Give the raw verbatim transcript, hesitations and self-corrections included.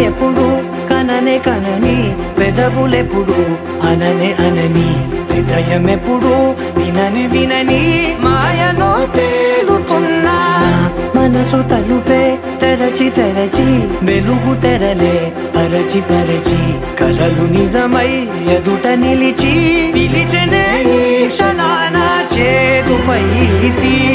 ఎప్పుడు కననే కనని పెదవులెప్పుడు అననే అనని హృదయం ఎప్పుడు వినని వినని మాయలో తేలుతున్నా మనసు తలుపే తెరచి తెరచి వెలుగు తెరలే పరచి పరచి కలలు నిజమై ఎదుట నిలిచి పిలిచనే ఈ క్షణాన చేదుపై